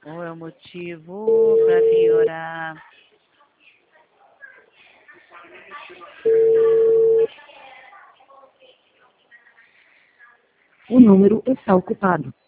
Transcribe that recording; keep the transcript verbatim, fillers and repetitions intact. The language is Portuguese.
Qual é o motivo para piorar? O número está ocupado.